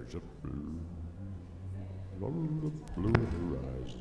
There's a blue on the blue horizon.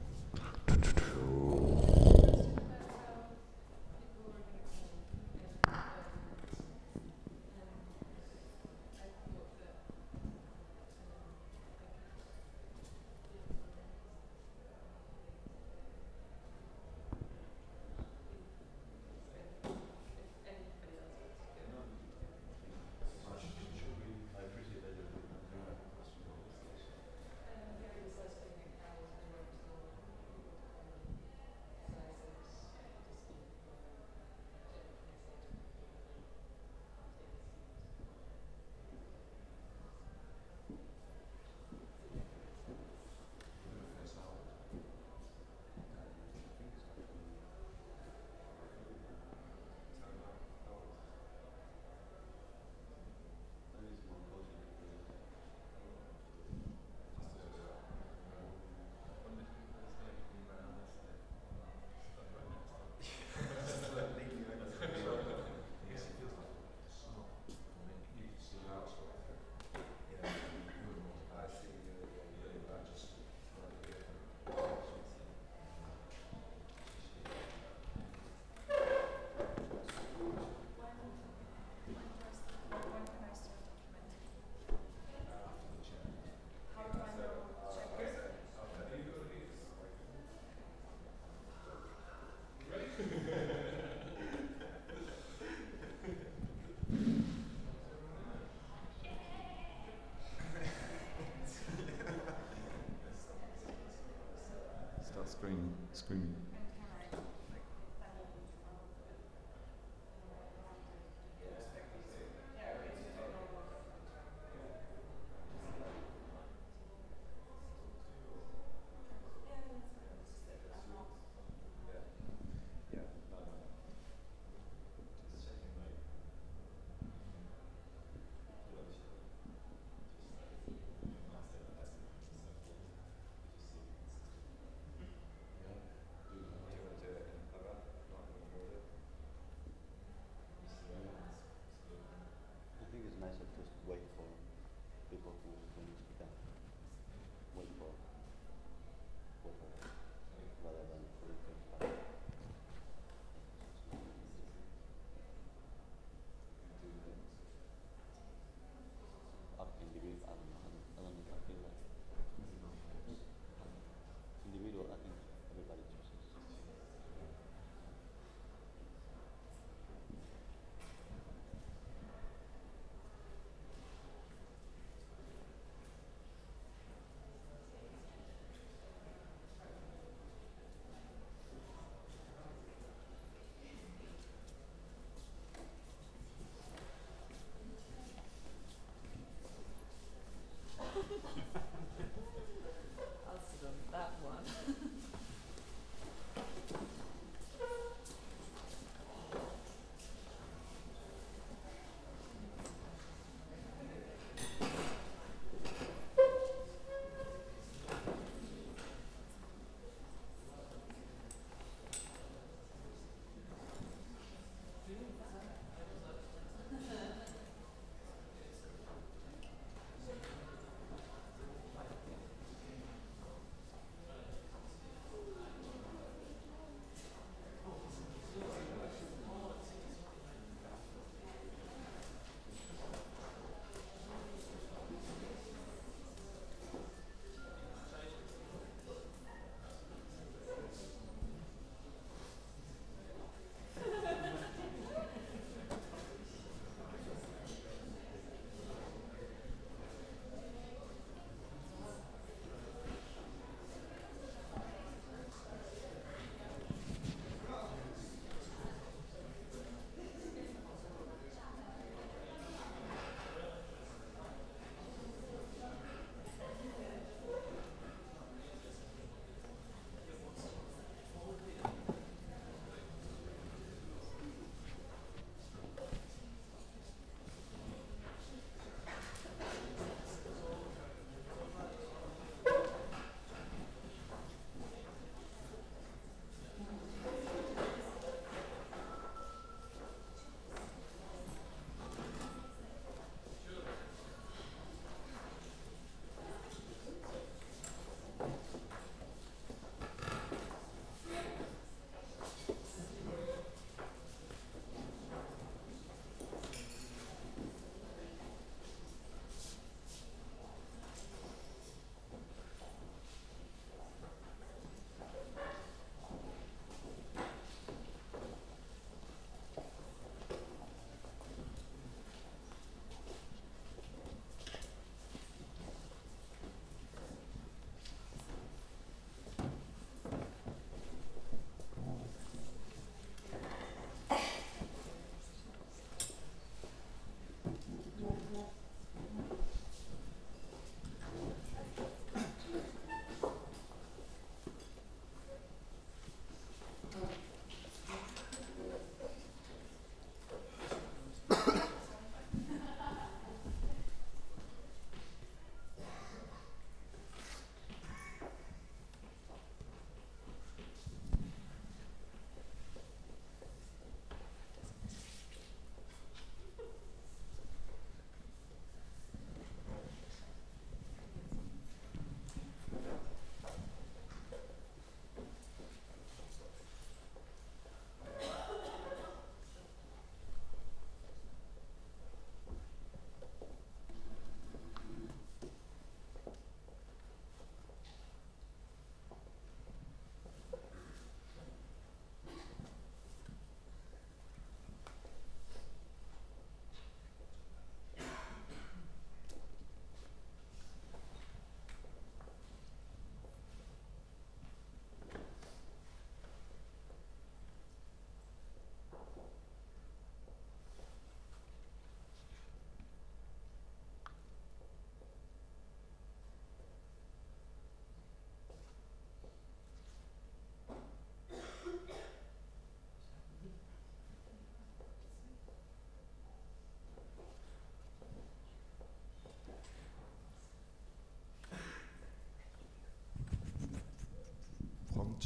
Start screaming.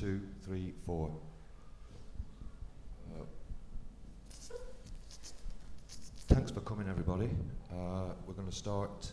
2, 3, 4. Thanks for coming, everybody. We're going to start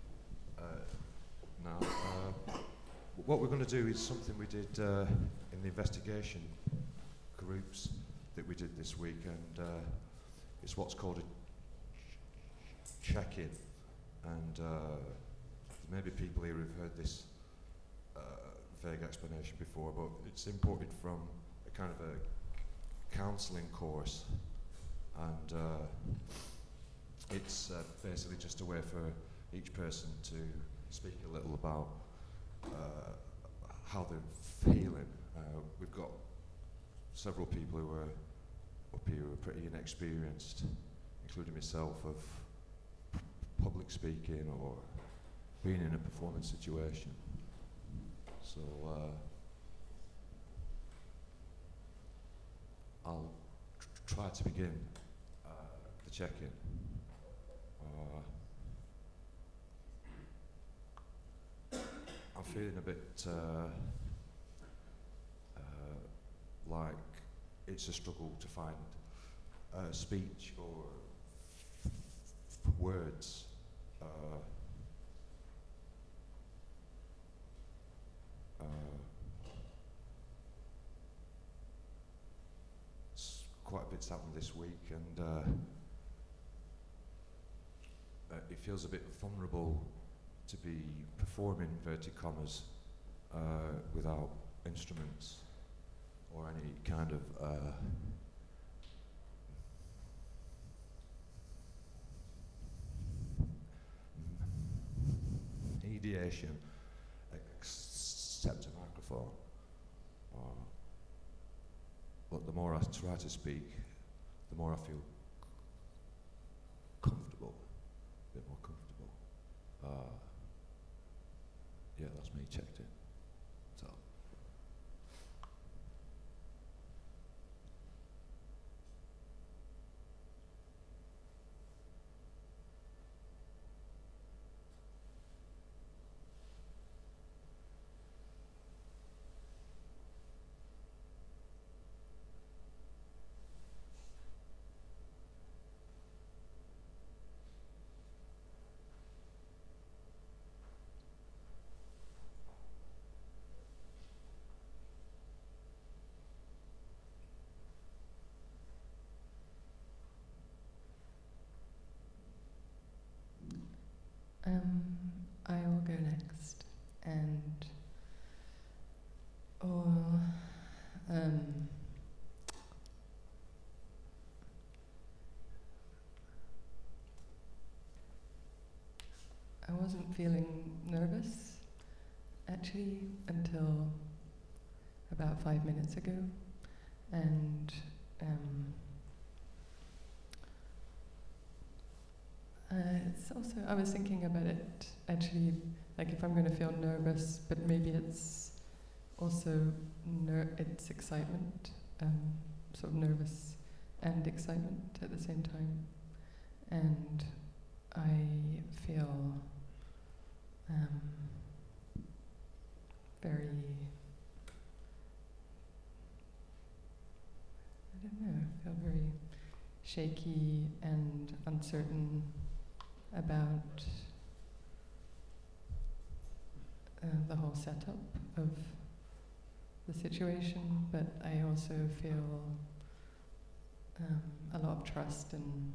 now. What we're going to do is something we did in the investigation groups that we did this week, and it's what's called a check-in. And maybe people here have heard this vague explanation before, but it's imported from a kind of a counselling course, and it's basically just a way for each person to speak a little about how they're feeling. We've got several people who are up here who are pretty inexperienced, including myself, of public speaking or being in a performance situation. So I'll try to begin the check-in. I'm feeling a bit like it's a struggle to find speech or words. Quite a bit's happened this week, and it feels a bit vulnerable to be performing, inverted commas, without instruments or any kind of mediation, except a microphone. But the more I try to speak, the more I feel comfortable, a bit more comfortable. Yeah, that's me checked in. So. I will go next, and I wasn't feeling nervous actually until about 5 minutes ago, and it's also, I was thinking about it actually, like if I'm going to feel nervous, but maybe it's also it's excitement, sort of nervous and excitement at the same time, and I feel very, I don't know, I feel very shaky and uncertain about the whole setup of the situation, but I also feel a lot of trust in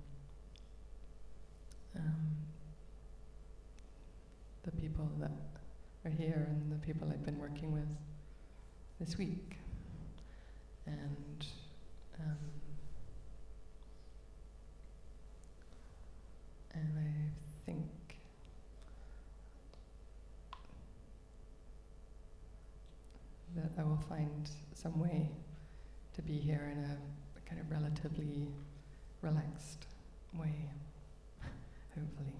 the people that are here and the people I've been working with this week. And I think that I will find some way to be here in a kind of relatively relaxed way, hopefully.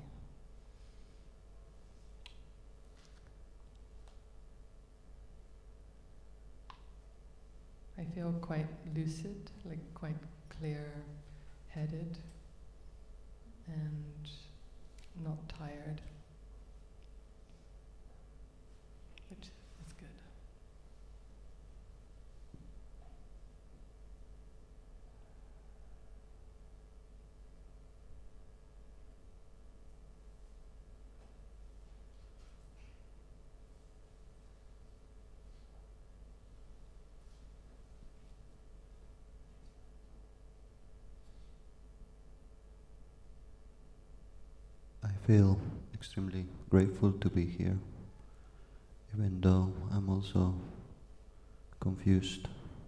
I feel quite lucid, like quite clear-headed and not tired, which is good. feel extremely grateful to be here, even though I'm also confused.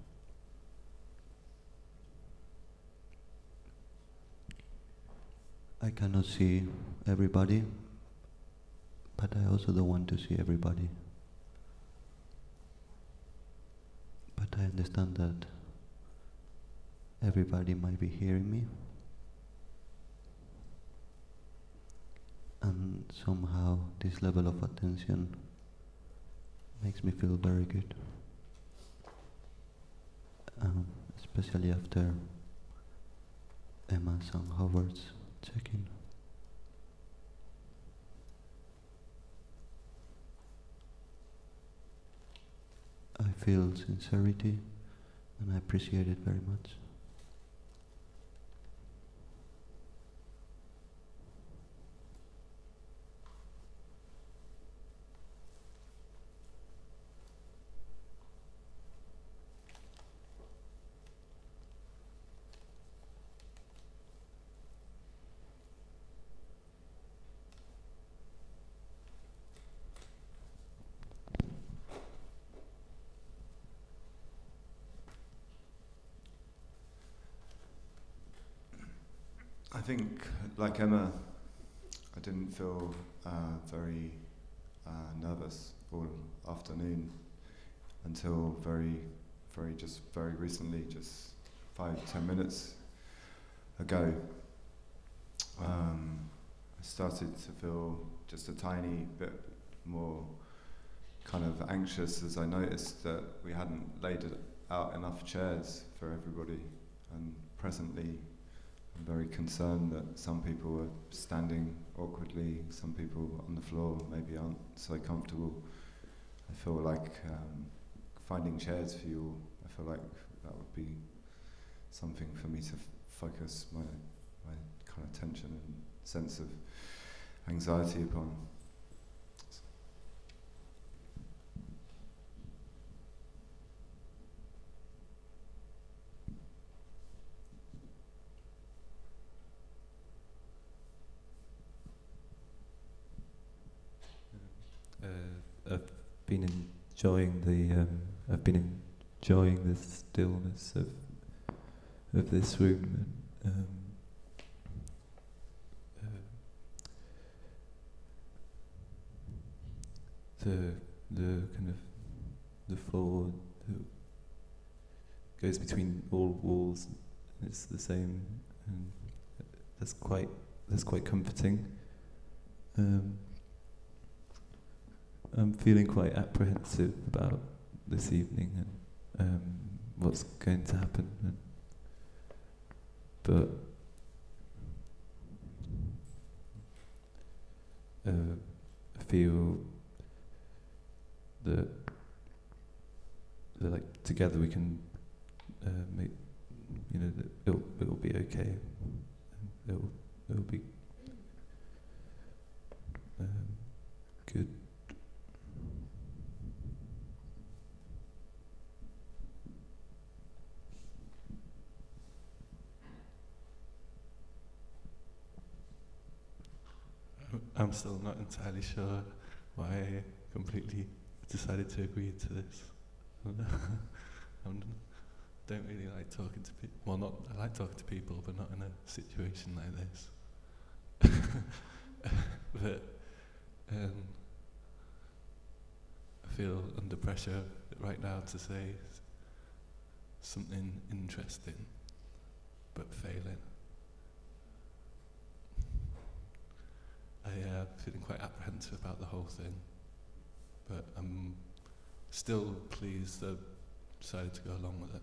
I cannot see everybody, but I also don't want to see everybody. But I understand that everybody might be hearing me, and somehow this level of attention makes me feel very good, especially after Emma's and Howard's check-in. I feel sincerity, and I appreciate it very much. I think, like Emma, I didn't feel very nervous all afternoon until very recently, just 5-10 minutes ago. I started to feel just a tiny bit more kind of anxious as I noticed that we hadn't laid out enough chairs for everybody, and presently I'm very concerned that some people are standing awkwardly, some people on the floor maybe aren't so comfortable. I feel like finding chairs for you all, I feel like that would be something for me to focus my kind of tension and sense of anxiety upon. I've been enjoying the stillness of this room, and the kind of the floor that goes between all walls. It's the same, and that's quite comforting. I'm feeling quite apprehensive about this evening and what's going to happen. But I feel that like together we can make, that it'll be okay. It'll be good. I'm still not entirely sure why I completely decided to agree to this. I don't really like talking to people. Well, I like talking to people, but not in a situation like this. But I feel under pressure right now to say something interesting, but failing. I'm feeling quite apprehensive about the whole thing, but I'm still pleased that I decided to go along with it.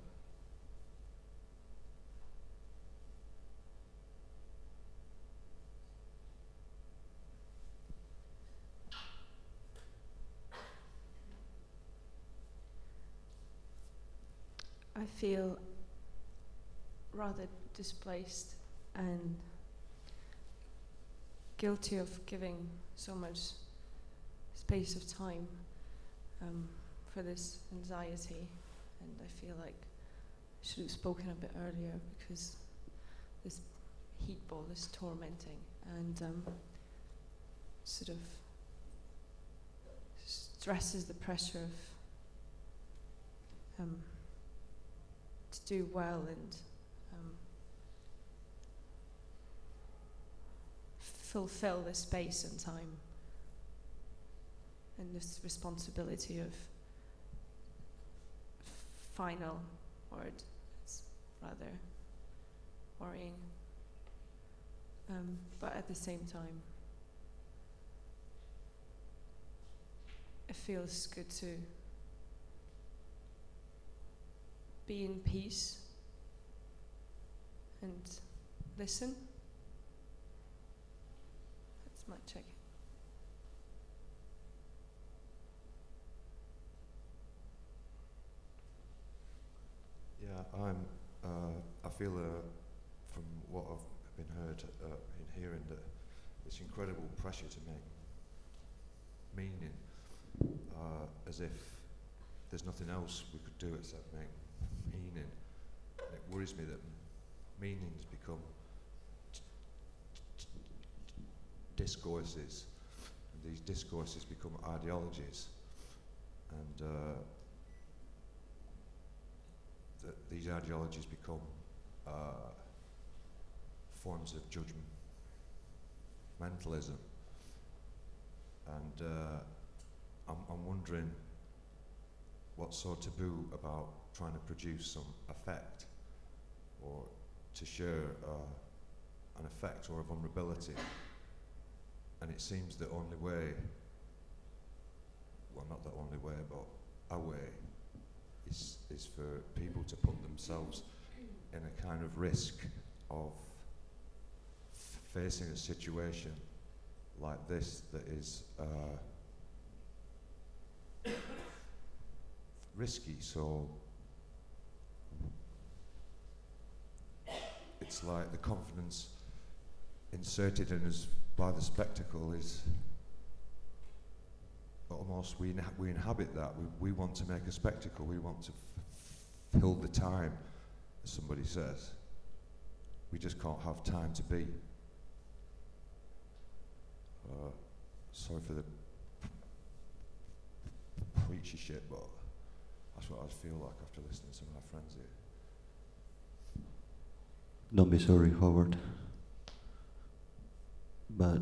I feel rather displaced and guilty of giving so much space of time for this anxiety, and I feel like I should have spoken a bit earlier because this heat ball is tormenting, and sort of stresses the pressure of to do well and fulfill the space and time and this responsibility of final word. It's rather worrying, but at the same time it feels good to be in peace and listen. That's my check. Yeah, I feel from what I've been hearing that it's incredible pressure to make meaning, as if there's nothing else we could do except make meaning. And it worries me that meanings become discourses, and these discourses become ideologies, and that these ideologies become forms of judgmentalism. And I'm wondering what's so taboo about trying to produce some effect or to share an effect or a vulnerability. And it seems the only way, well, not the only way, but a way is for people to put themselves in a kind of risk of facing a situation like this that is risky. So it's like the confidence inserted in us by the spectacle is almost, we inhabit that. We want to make a spectacle. We want to fill the time, as somebody says. We just can't have time to be. Sorry for the preachy shit, but that's what I feel like after listening to some of my friends here. Don't be sorry, Howard. But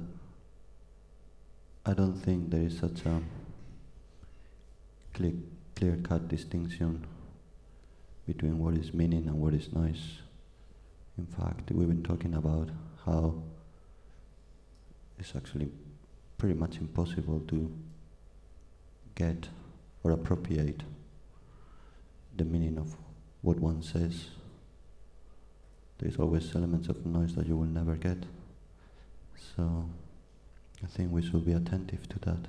I don't think there is such a clear-cut distinction between what is meaning and what is noise. In fact, we've been talking about how it's actually pretty much impossible to get or appropriate the meaning of what one says. There's always elements of noise that you will never get. So I think we should be attentive to that.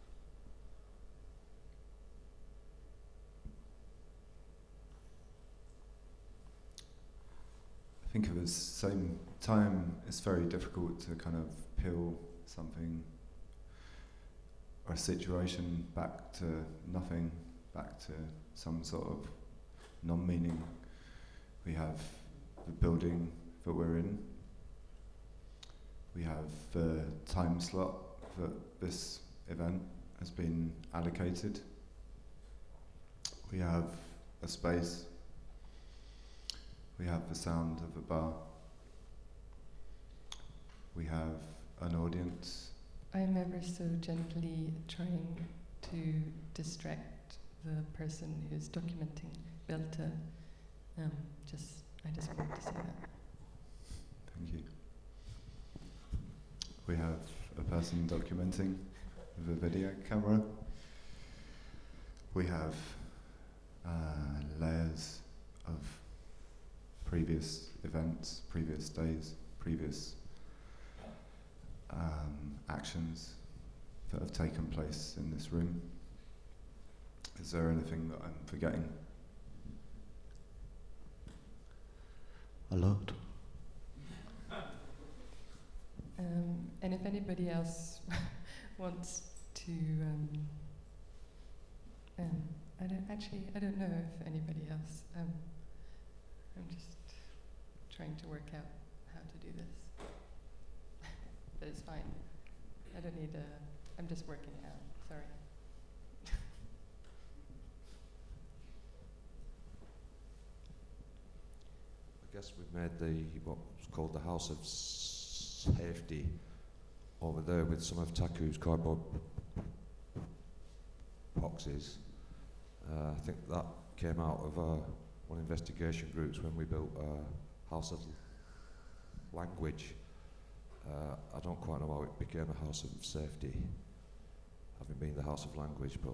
I think at the same time, it's very difficult to kind of peel something or a situation back to nothing, back to some sort of non-meaning. We have the building that we're in. We have the time slot that this event has been allocated. We have a space. We have the sound of a bar. We have an audience. I'm ever so gently trying to distract the person who's documenting Belter. I just wanted to say that. Thank you. We have a person documenting with a video camera. We have layers of previous events, previous days, previous actions that have taken place in this room. Is there anything that I'm forgetting? A lot. And if anybody else wants to, I don't know if anybody else. I'm just trying to work out how to do this, but it's fine. I don't need a. I'm just working it out. Sorry. I guess we've made what's called the House of Safety over there with some of Taku's cardboard boxes. I think that came out of one investigation groups when we built House of Language. I don't quite know how it became a House of Safety, having been the House of Language, but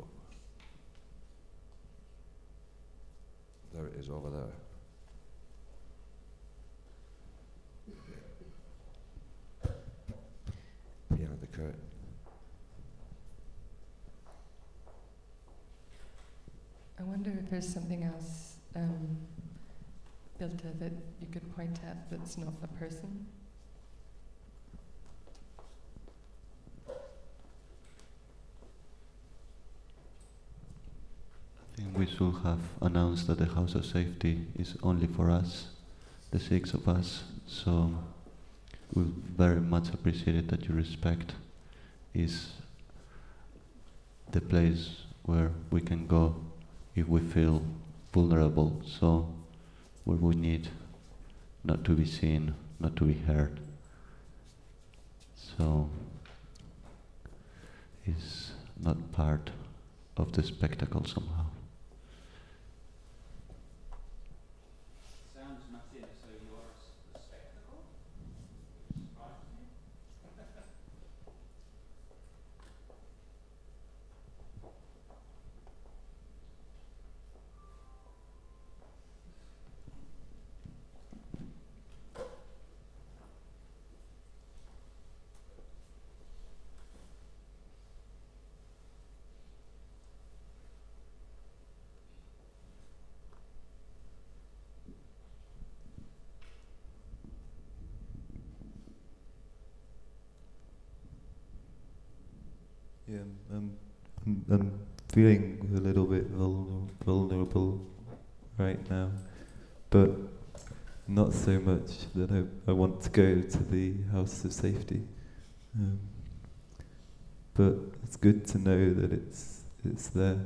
there it is over there. Behind the curtain. I wonder if there's something else, Bilta, that you could point at that's not a person. I think we should have announced that the House of Safety is only for us, the 6 of us, so we very much appreciate it that you respect is the place where we can go if we feel vulnerable, so where we need not to be seen, not to be heard. So it's not part of the spectacle somehow. Sounds, Martin, as though you are a spectacle. Surprised me. Yeah, I'm feeling a little bit vulnerable right now, but not so much that I want to go to the House of Safety. But it's good to know that it's there.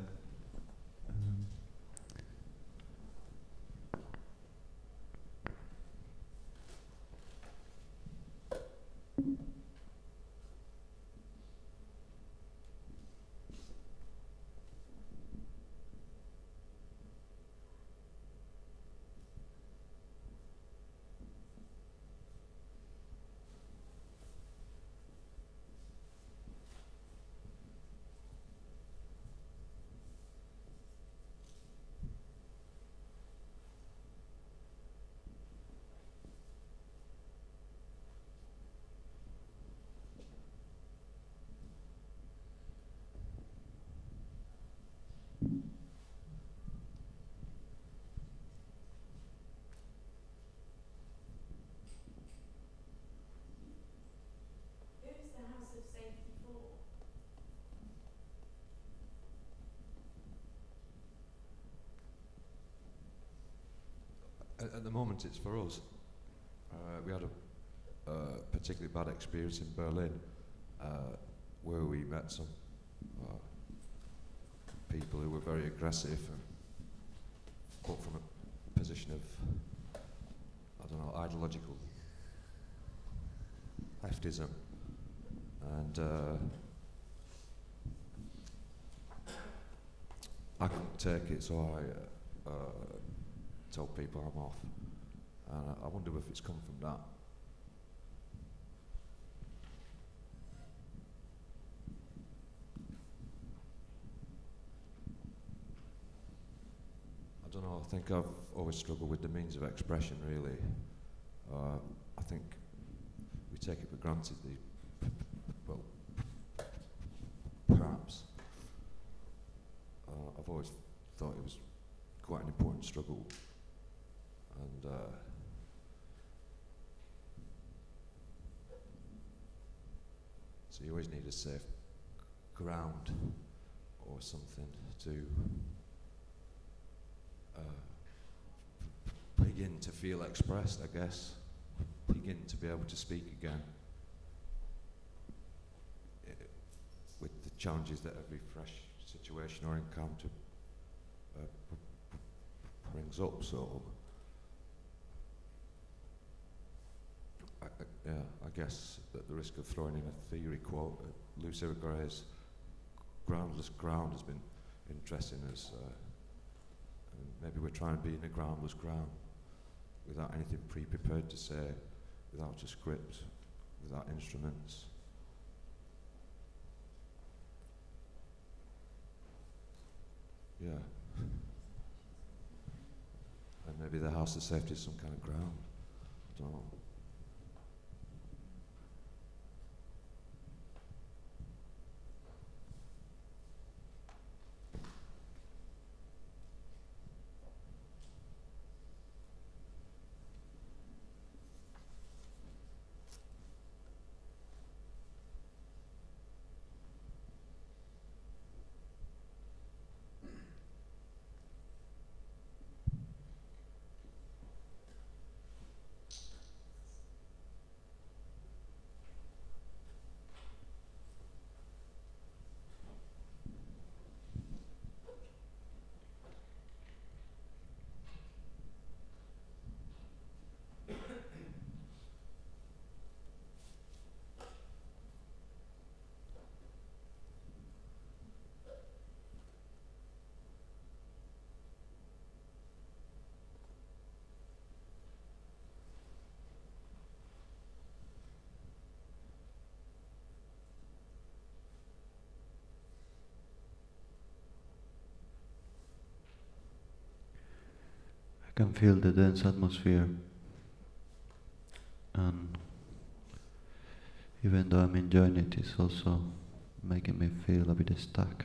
At the moment, it's for us. We had a particularly bad experience in Berlin, where we met some people who were very aggressive and put from a position of, I don't know, ideological leftism, and I couldn't take it, so I told people I'm off. And I wonder if it's come from that. I don't know, I think I've always struggled with the means of expression, really. I think we take it for granted, well, perhaps. I've always thought it was quite an important struggle. And so you always need a safe ground or something to begin to feel expressed, I guess. Begin to be able to speak again challenges that every fresh situation or encounter brings up. So, I guess at the risk of throwing in a theory quote, Lucy Gray's groundless ground has been interesting as and maybe we're trying to be in a groundless ground without anything pre-prepared to say, without a script, without instruments. Yeah. And maybe the house of safety is some kind of ground. I don't know. I can feel the dense atmosphere, and even though I'm enjoying it, it's also making me feel a bit stuck.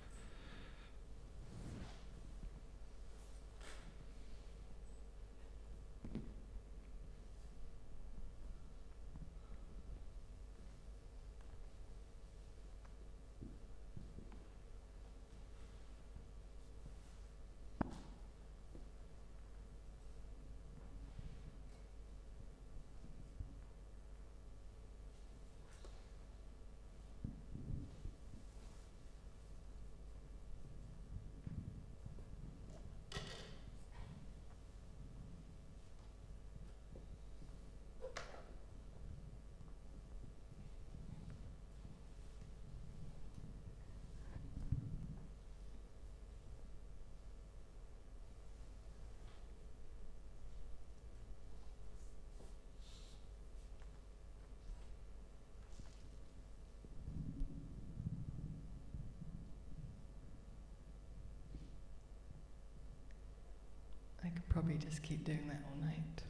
I could probably just keep doing that all night.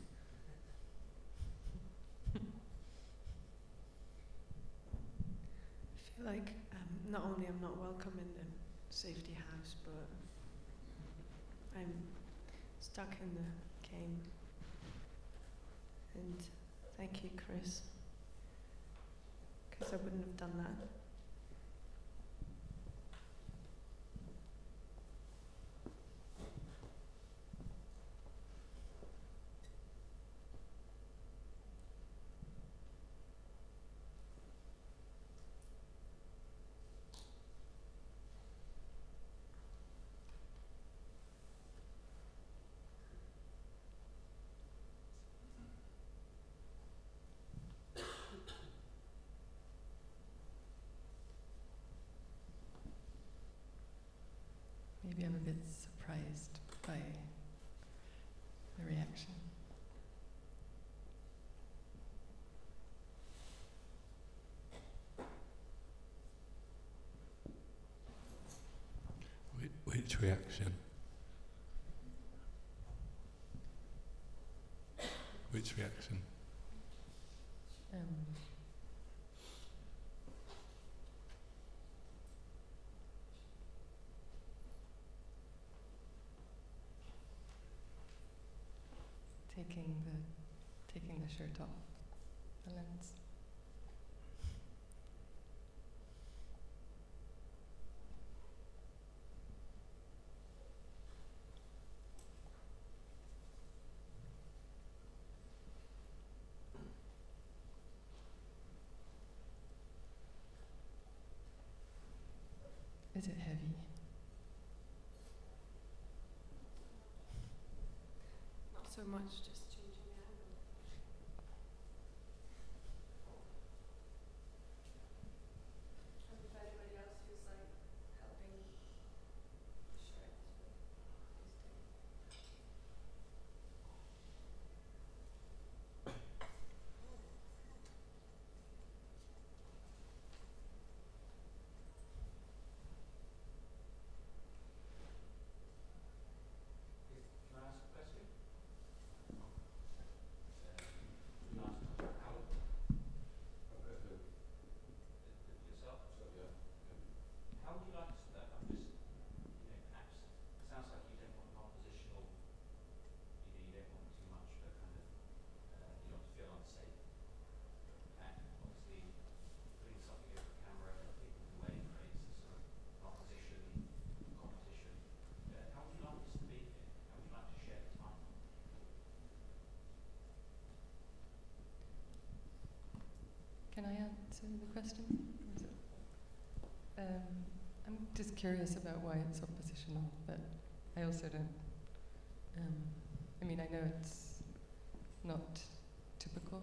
I feel like not only I'm not welcome in the safety house, but I'm stuck in the game. And thank you, Chris, because I wouldn't have done that. Maybe I'm a bit surprised by the reaction. Which reaction? Which reaction? Taking the shirt off, the lens. is it heavy? Not so much, just changing the angle. And if anybody else who's like helping the shirt with this thing. Can I ask a question? Can I ask how yourself? How would you like to that? I'm just, perhaps it sounds like you don't want an oppositional. You don't want too much, but kind of you don't feel unsafe. And obviously, putting something over the camera and people in the way creates a sort of opposition, competition. How would you like this to be here? How would you like to share the time? Can I answer the question? Or is it- I'm just curious about why it's oppositional, but I also don't. I mean, I know it's not typical,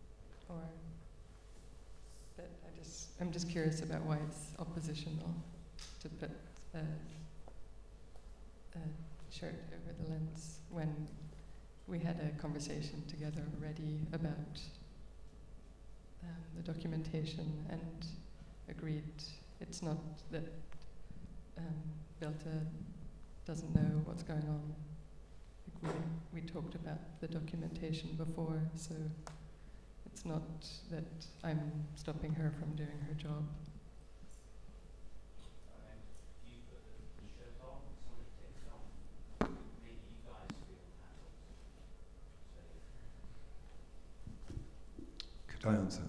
but I'm just curious about why it's oppositional to put a shirt over the lens when we had a conversation together already about the documentation and agreed it's not that Belta doesn't know what's going on. Like we talked about the documentation before, so it's not that I'm stopping her from doing her job. And you put the shirt on, somebody takes it off. Maybe you guys feel that. Could I answer?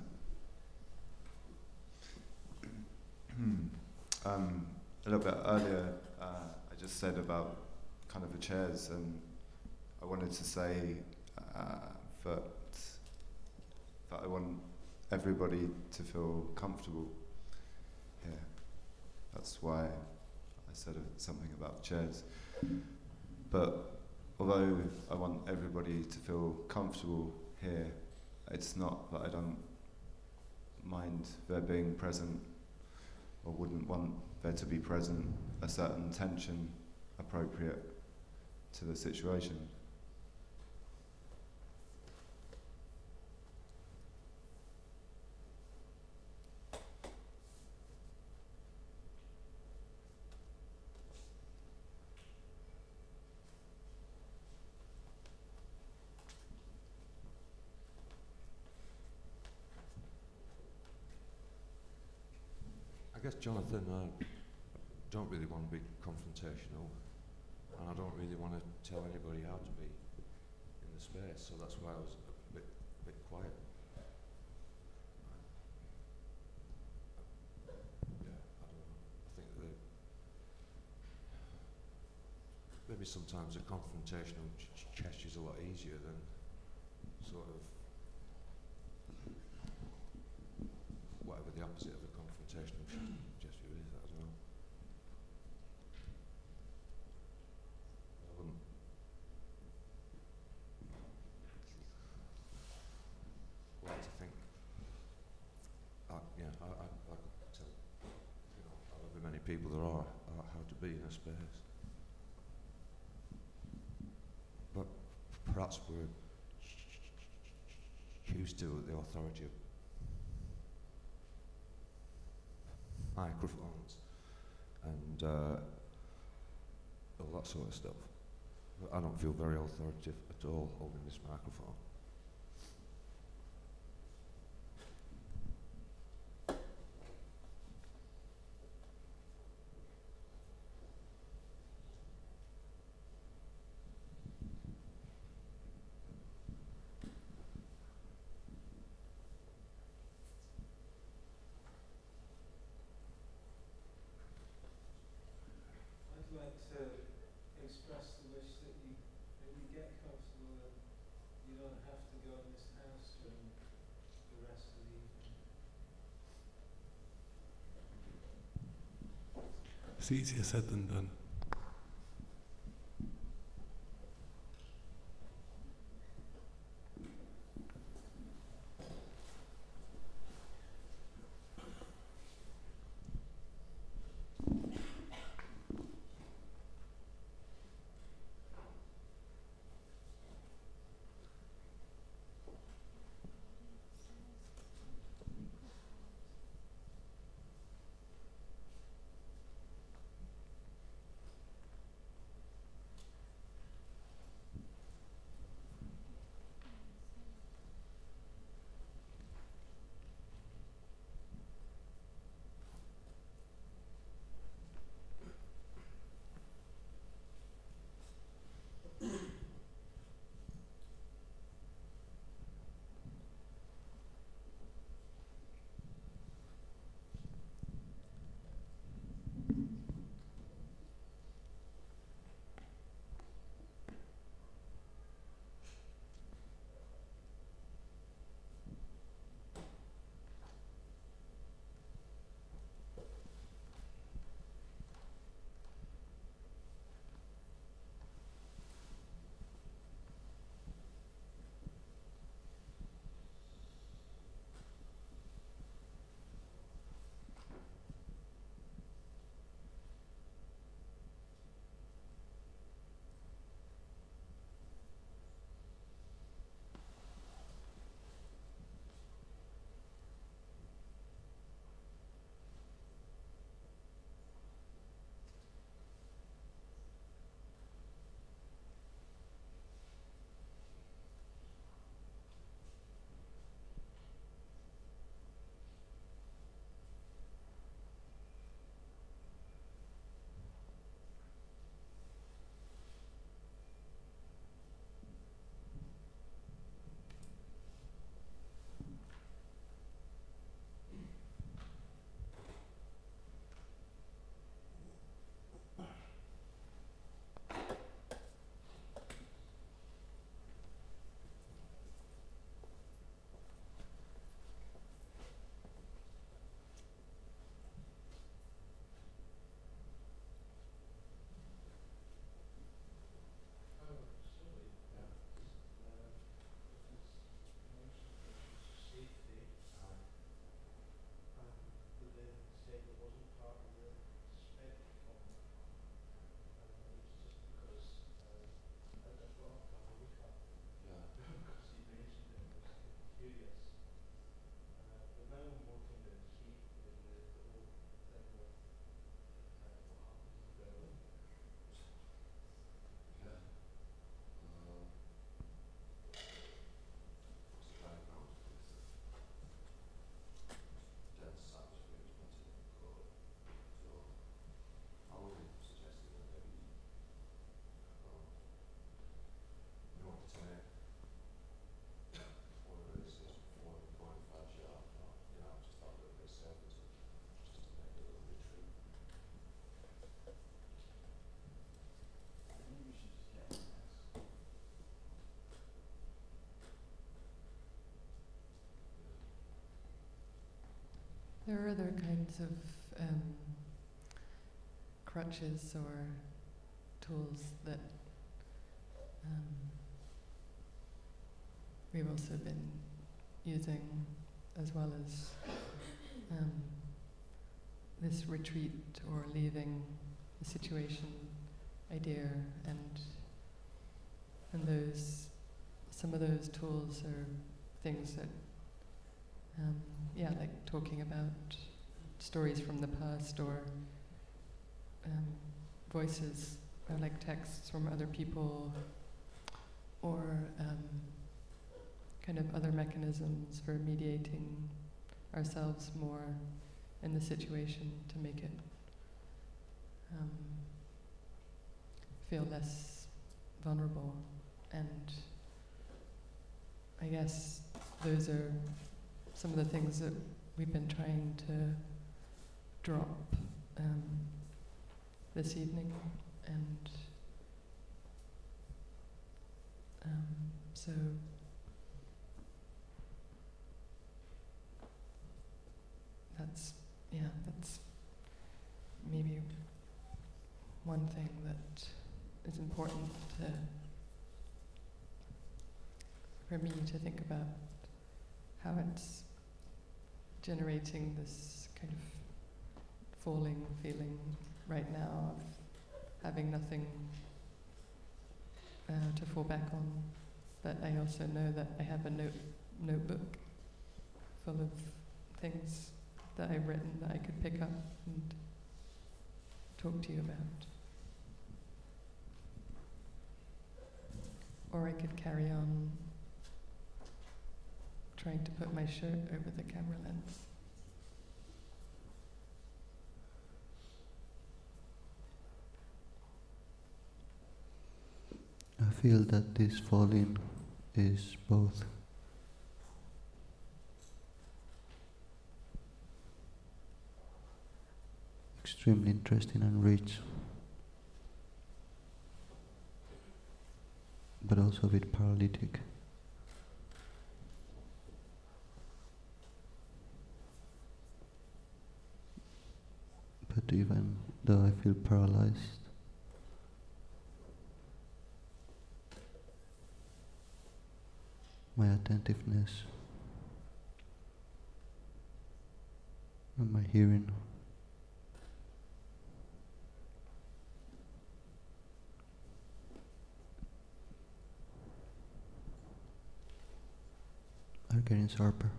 A little bit earlier, I just said about kind of the chairs, and I wanted to say that I want everybody to feel comfortable here. That's why I said something about chairs. But although I want everybody to feel comfortable here, it's not that I don't mind their being present or wouldn't want there to be present a certain tension appropriate to the situation. I guess, Jonathan, I don't really want to be confrontational, and I don't really want to tell anybody how to be in the space, so that's why I was a bit quiet. Yeah, I don't know. I think that maybe sometimes a confrontational gesture is a lot easier than sort of whatever the opposite of a confrontational gesture is. I don't know. I wouldn't. Like to think. Yeah, I like to tell, however many people there are how to be in a space. But perhaps we're used to the authority of microphones and all that sort of stuff. But I don't feel very authoritative at all holding this microphone. I'd like to express the wish that you get comfortable and you don't have to go in this house during the rest of the evening. It's easier said than done. There are other kinds of crutches or tools that we've also been using, as well as this retreat or leaving the situation idea, and those, some of those tools are things that like talking about stories from the past, or voices, or like texts from other people, or kind of other mechanisms for mediating ourselves more in the situation to make it feel less vulnerable. And I guess those are some of the things that we've been trying to drop this evening, and so that's maybe one thing that is important for me to think about, how it's generating this kind of falling feeling right now of having nothing to fall back on. But I also know that I have a notebook full of things that I've written that I could pick up and talk to you about. Or I could carry on trying to put my shirt over the camera lens. I feel that this falling is both extremely interesting and rich, but also a bit paralytic. But even though I feel paralyzed, my attentiveness and my hearing are getting sharper.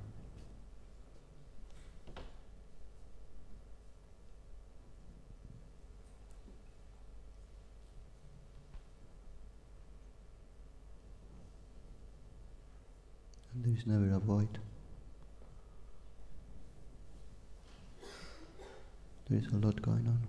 And there is never a void. There is a lot going on.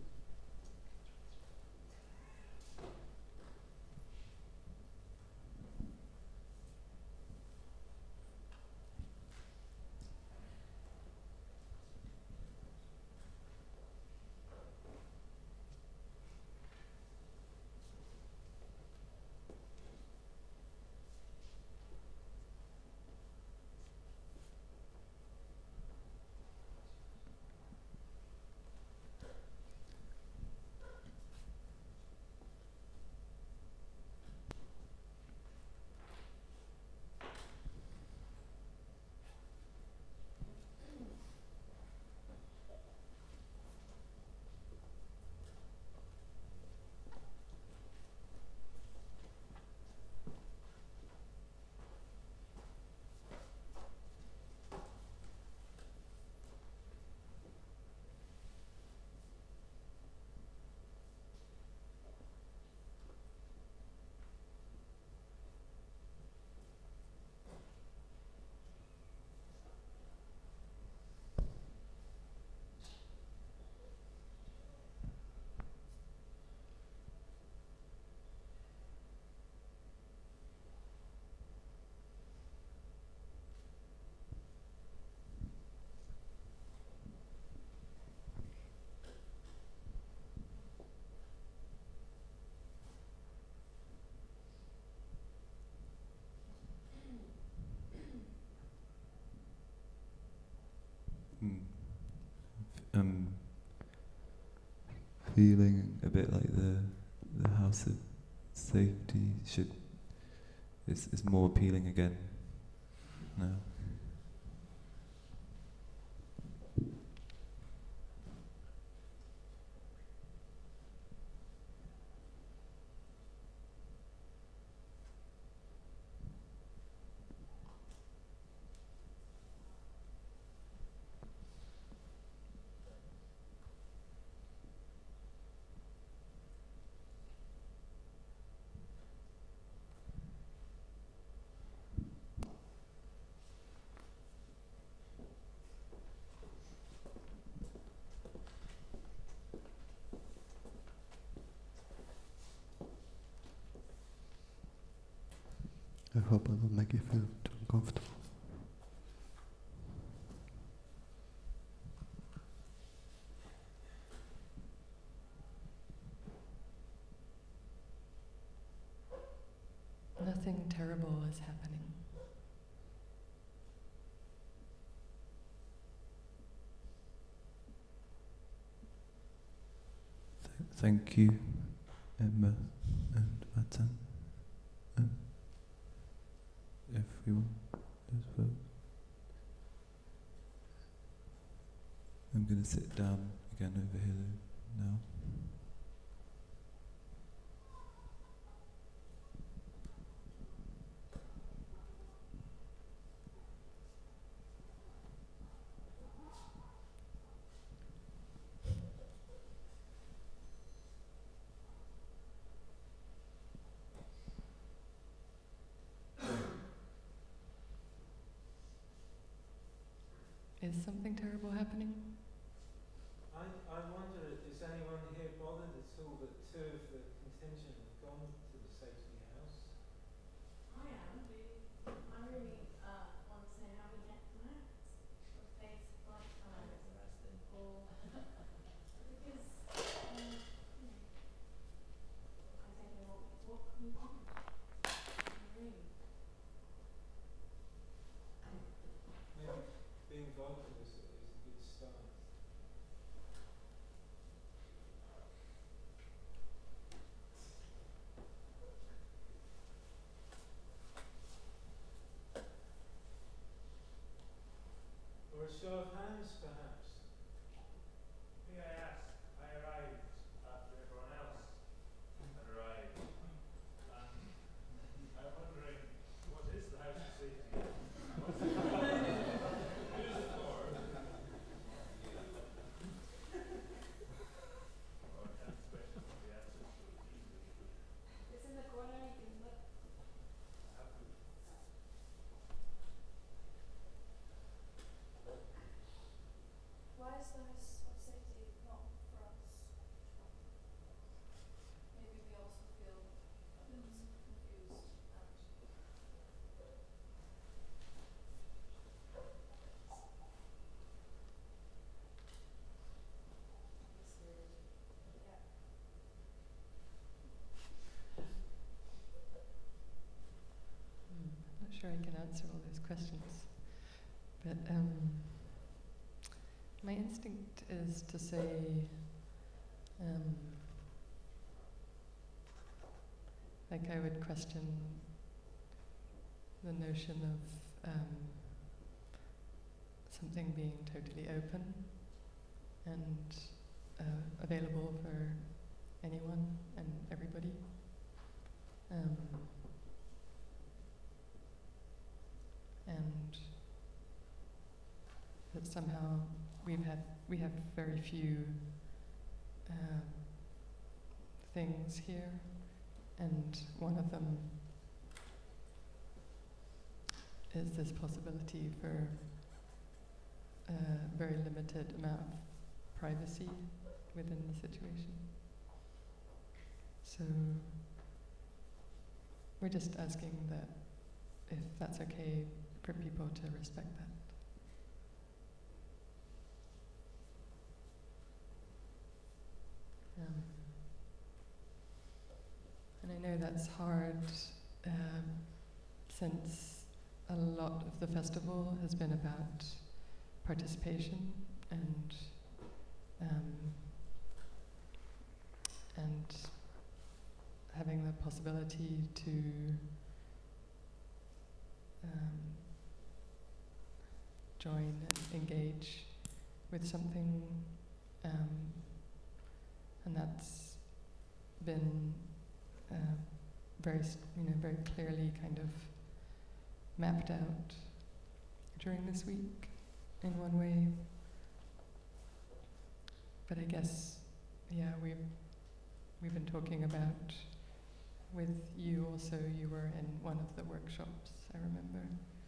Feeling a bit like the house of safety is more appealing again now. I hope I don't make you feel too uncomfortable. Nothing terrible is happening. thank you, Emma and Matan. Everyone as well. I'm going to sit down again over here now. Is something terrible happening? I wonder, is anyone here bothered at all that two of the contingent have gone to the safety house? I am. I really want to say how we get Max or face lifetime or because I don't know what can we do in the room. Maybe being vocal is a good start. Or a show of hands, perhaps. May I ask, I arrived after everyone else had arrived. And I'm wondering, what is the House of Safety? What's it for? Who's it for? Or I can't expect the answer so easily. It's in the corner, you can look. I have to. Why is the House of Safety not for us? Maybe we also feel a bit confused and yeah. I'm not sure I can answer all those questions. But my instinct is to say, like I would question the notion of something being totally open and available for anyone and everybody. And that somehow we have very few things here, and one of them is this possibility for a very limited amount of privacy within the situation. So we're just asking that if that's okay for people to respect that. And I know that's hard since a lot of the festival has been about participation and having the possibility to join and engage with something, and that's been very clearly kind of mapped out during this week in one way. But I guess, yeah, we've been talking about with you also. You were in one of the workshops, I remember,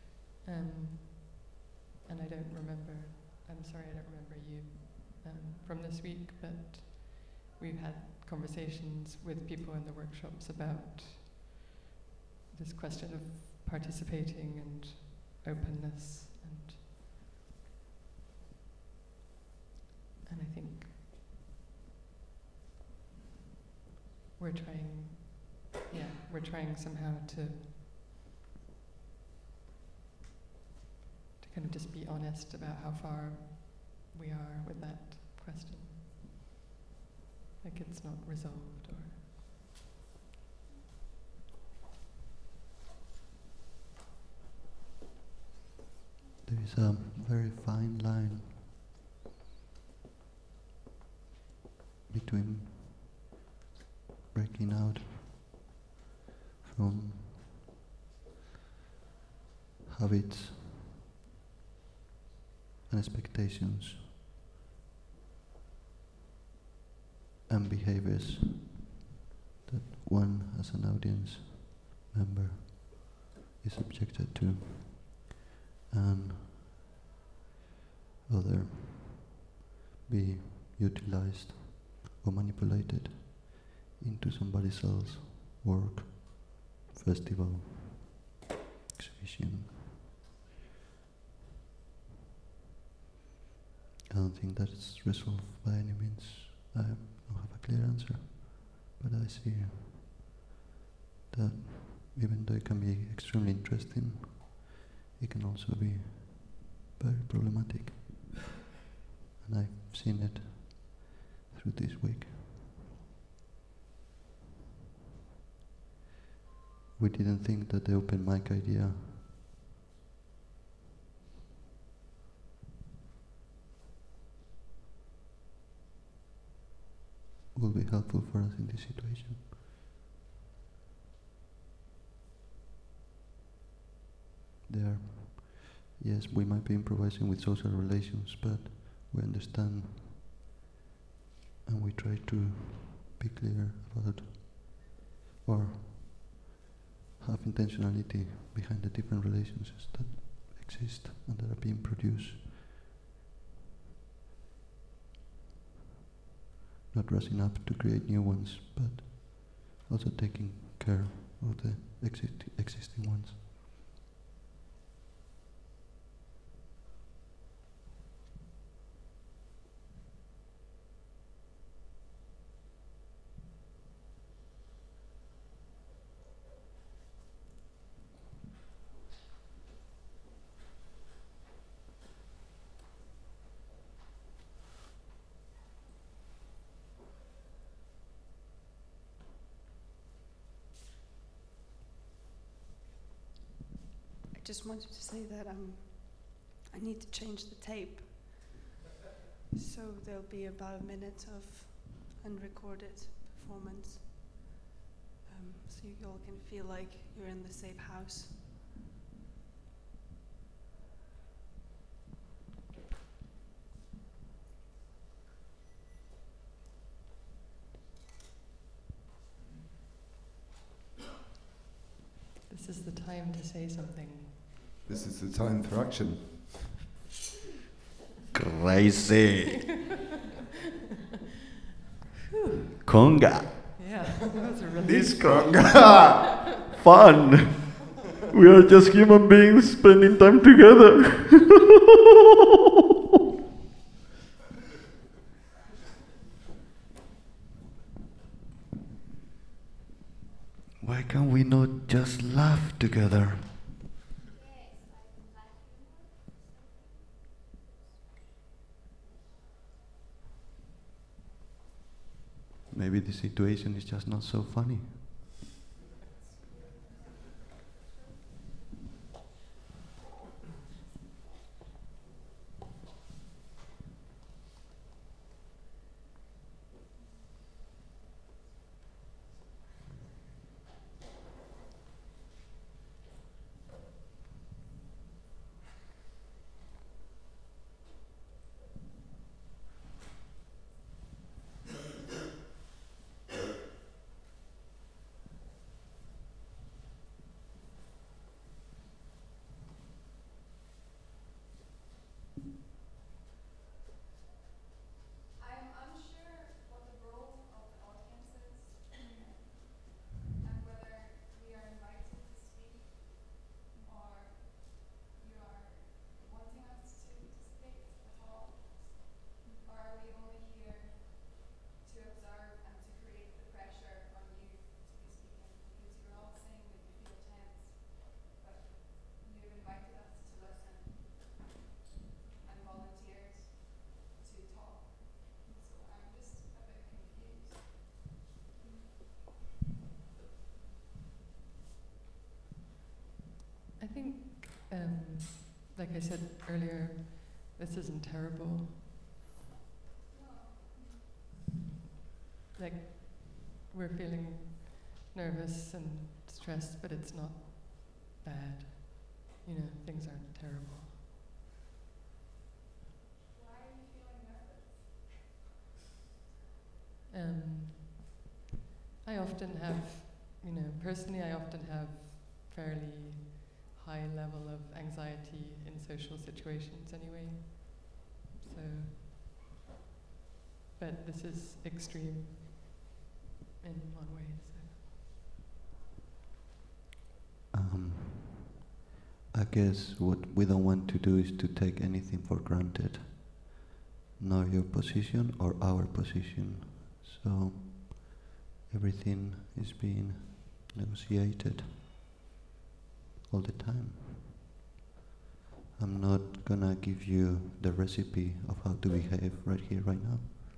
and I don't remember. I'm sorry, I don't remember you from this week, but we've had conversations with people in the workshops about this question of participating and openness, and I think we're trying somehow to kind of just be honest about how far we are with that question. like it's not resolved or. There is a very fine line between breaking out from habits and expectations and behaviors that one as an audience member is subjected to, and other be utilized or manipulated into somebody else's work, festival, exhibition. I don't think that it's resolved by any means. I don't have a clear answer, but I see that even though it can be extremely interesting, it can also be very problematic. And I've seen it through this week. We didn't think that the open mic idea will be helpful for us in this situation. There, yes, we might be improvising with social relations, but we understand and we try to be clear about or have intentionality behind the different relationships that exist and that are being produced. Not rushing up to create new ones, but also taking care of the existing ones. I just wanted to say that I need to change the tape. So there'll be about a minute of unrecorded performance. So you all can feel like you're in the safe house. This is the time to say something. This is the time for action. Crazy. Conga. Yeah, that was a relief. This conga. Fun. We are just human beings spending time together. Why can't we not just laugh together? Maybe the situation is just not so funny. like I said earlier, this isn't terrible. Like, we're feeling nervous and stressed, but it's not bad. You know, things aren't terrible. Why are you feeling nervous? I often have, you know, personally I often have fairly high level of anxiety in social situations anyway. So, but this is extreme in one way, so. I guess what we don't want to do is to take anything for granted. Not your position or our position. So everything is being negotiated all the time. I'm not gonna give you the recipe of how to behave right here, right now.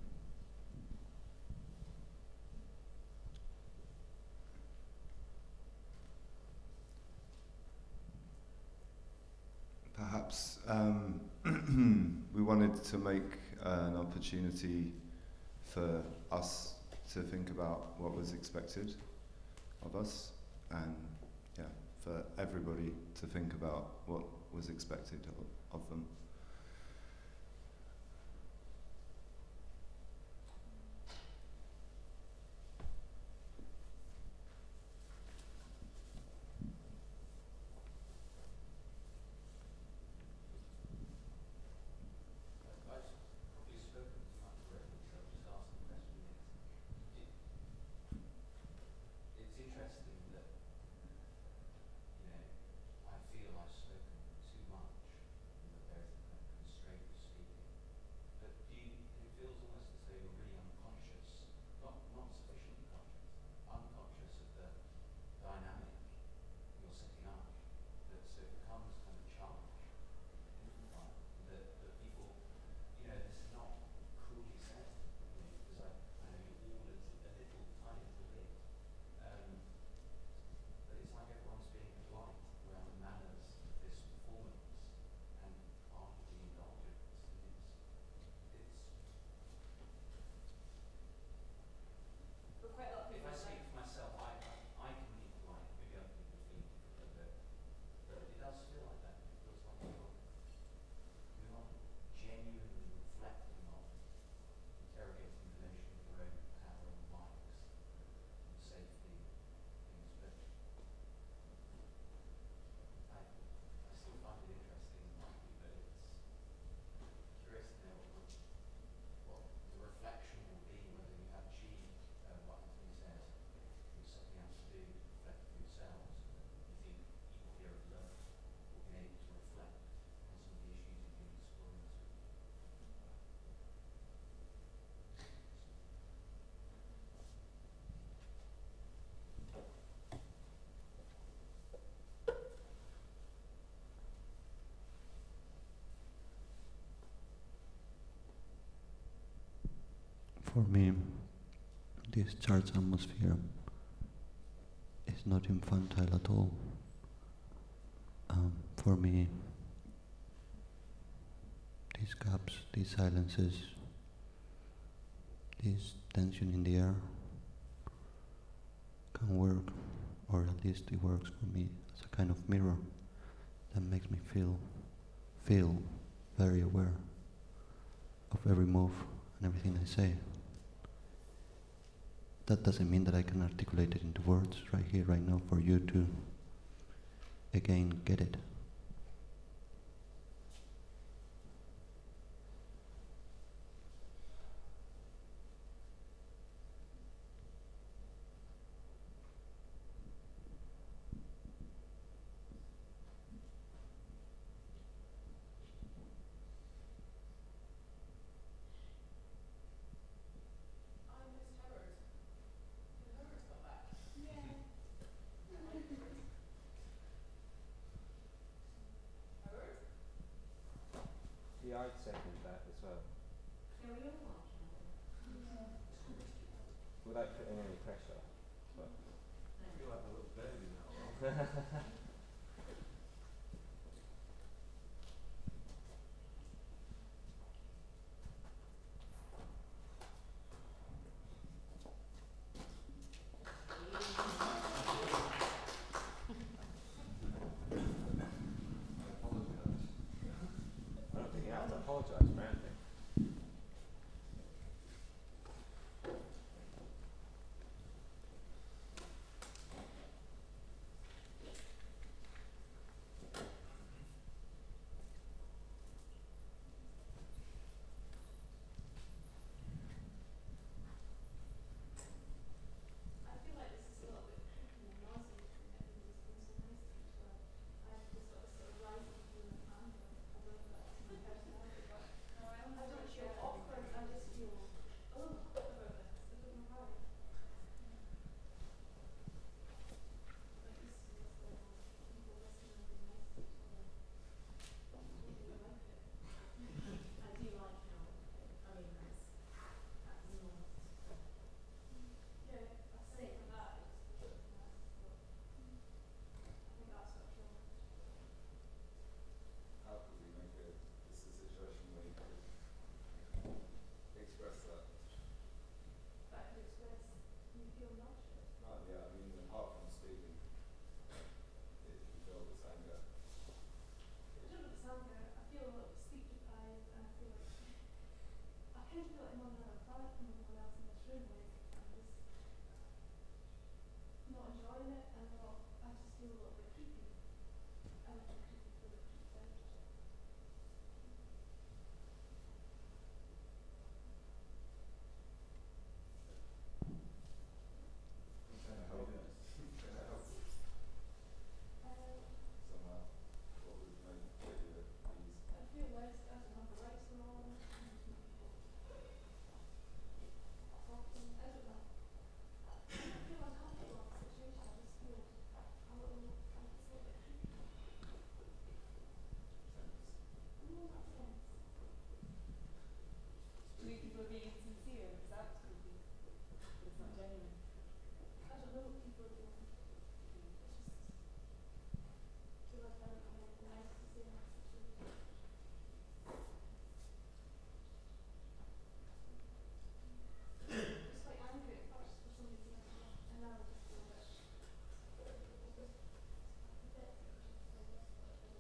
Perhaps we wanted to make an opportunity for us to think about what was expected of us, and for everybody to think about what was expected of them. For me, this church atmosphere is not infantile at all. For me, these gaps, these silences, this tension in the air can work, or at least it works for me as a kind of mirror that makes me feel very aware of every move and everything I say. That doesn't mean that I can articulate it into words right here, right now, for you to again get it. Yeah, I'd second that as well. Without putting any pressure. But I feel like a little baby now. apologise for anything. I feel like this is a little bit creepy and nauseating and everybody's been so nice to each other. I've just got this sort of rising feeling of anger. I don't know if that's my personality, but I don't feel awkward, I just feel about this. I don't know why. Like this is just people listening and being nice to each other. I really like it. I do like how, I mean, that's not. Yeah, aside from that, it's just nice. I think that's what I feel. How could we make this a situation where you could express that? That could express you feel nauseous. Oh, yeah, I mean, apart from speaking, if you feel this anger. I don't know if it's anger. I feel a little sleep deprived, and I feel like I kind of feel like I'm on another planet from everyone else in this room. Like I'm just not enjoying it, and I just feel a little bit creepy. I like the creepy feel a bit creeped out. Can I help? Can I help Um, somehow? What would make you at ease? I feel less. I don't know. The lights are on. And people talking. I don't know. I don't feel uncomfortable in the situation. I just feel a little. Like it's a little bit creepy. No, not sense. Do you think people are being insincere because that's creepy? It's not genuine. I don't know what people are doing. I just feel like I don't have anything nice to say in that situation. Just quite angry at first for some reason, I don't know. And now I just feel a bit apathetic. I don't know.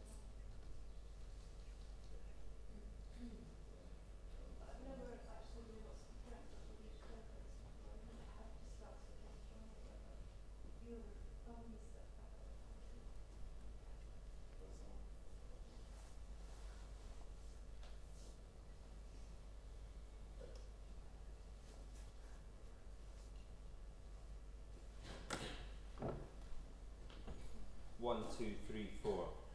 But I've never actually been able to speak out for somebody who's different before. I think I have just felt so quite strongly about it. You're always that too. One, two, three, four.